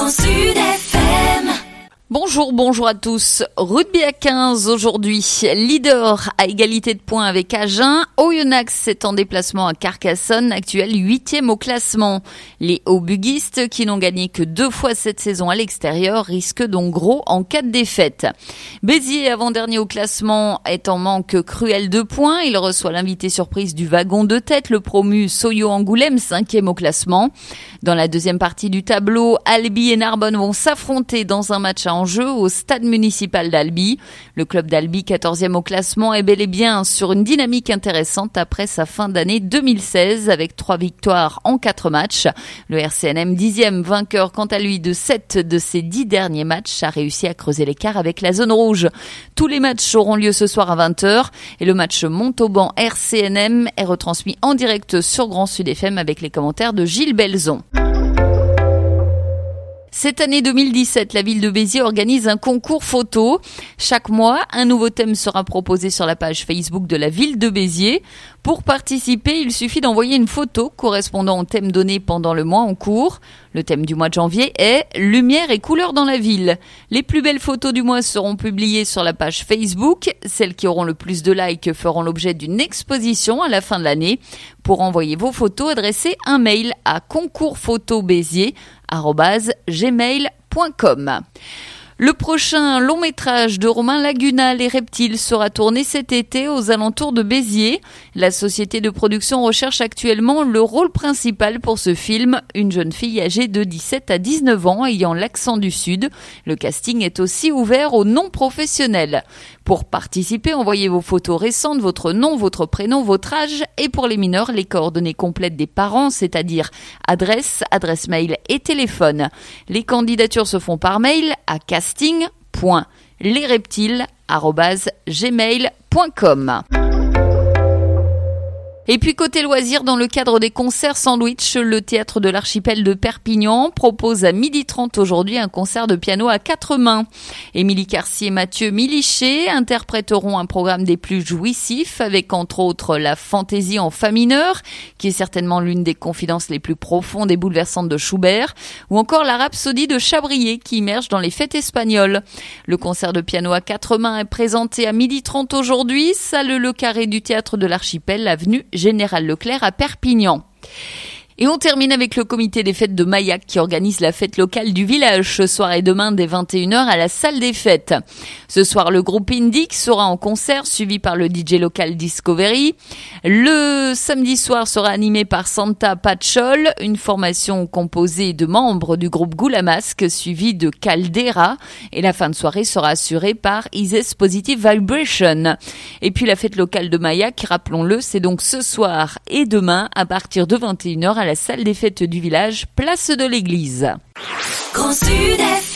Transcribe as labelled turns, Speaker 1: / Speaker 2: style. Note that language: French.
Speaker 1: Grand Sud FM.
Speaker 2: Bonjour à tous. Rugby à 15 aujourd'hui. Leader à égalité de points avec Agen. Oyonnax est en déplacement à Carcassonne, actuel 8e au classement. Les Hauts-Buguistes, qui n'ont gagné que 2 fois cette saison à l'extérieur, risquent donc gros en cas de défaite. Béziers, avant-dernier au classement, est en manque cruel de points. Il reçoit l'invité surprise du wagon de tête, le promu Soyo Angoulême, 5e au classement. Dans la deuxième partie du tableau, Albi et Narbonne vont s'affronter dans un match à enjeu au stade municipal d'Albi. Le club d'Albi, 14e au classement, est bel et bien sur une dynamique intéressante après sa fin d'année 2016 avec 3 victoires en 4 matchs. Le RCNM, 10e vainqueur quant à lui de 7 de ses 10 derniers matchs, a réussi à creuser l'écart avec la zone rouge. Tous les matchs auront lieu ce soir à 20h et le match Montauban RCNM est retransmis en direct sur Grand Sud FM avec les commentaires de Gilles Belzon. Cette année 2017, la ville de Béziers organise un concours photo. Chaque mois, un nouveau thème sera proposé sur la page Facebook de la ville de Béziers. Pour participer, il suffit d'envoyer une photo correspondant au thème donné pendant le mois en cours. Le thème du mois de janvier est « Lumière et couleurs dans la ville ». Les plus belles photos du mois seront publiées sur la page Facebook. Celles qui auront le plus de likes feront l'objet d'une exposition à la fin de l'année. Pour envoyer vos photos, adressez un mail à concoursphotoBéziers@gmail.com. Le prochain long métrage de Romain Laguna, Les Reptiles, sera tourné cet été aux alentours de Béziers. La société de production recherche actuellement le rôle principal pour ce film, une jeune fille âgée de 17 à 19 ans ayant l'accent du Sud. Le casting est aussi ouvert aux non-professionnels. Pour participer, envoyez vos photos récentes, votre nom, votre prénom, votre âge et pour les mineurs, les coordonnées complètes des parents, c'est-à-dire adresse mail et téléphone. Les candidatures se font par mail à casting.lesreptiles@gmail.com. Et puis côté loisirs, dans le cadre des concerts sandwich, le théâtre de l'Archipel de Perpignan propose à 12h30 aujourd'hui un concert de piano à 4 mains. Émilie Carcier et Mathieu Milichet interpréteront un programme des plus jouissifs avec entre autres la fantaisie en fa mineur, qui est certainement l'une des confidences les plus profondes et bouleversantes de Schubert, ou encore la rhapsodie de Chabrier qui immerge dans les fêtes espagnoles. Le concert de piano à 4 mains est présenté à 12h30 aujourd'hui, salle Le Carré du théâtre de l'Archipel, avenue Général Leclerc à Perpignan. Et on termine avec le comité des fêtes de Maillac qui organise la fête locale du village ce soir et demain dès 21h à la salle des fêtes. Ce soir, le groupe Indic sera en concert suivi par le DJ local Discovery. Le samedi soir sera animé par Santa Pachol, une formation composée de membres du groupe Goulamasque suivi de Caldera. Et la fin de soirée sera assurée par Isis Positive Vibration. Et puis la fête locale de Maillac, rappelons-le, c'est donc ce soir et demain à partir de 21h à la salle des fêtes du village, place de l'église.
Speaker 1: Grand Sud FM.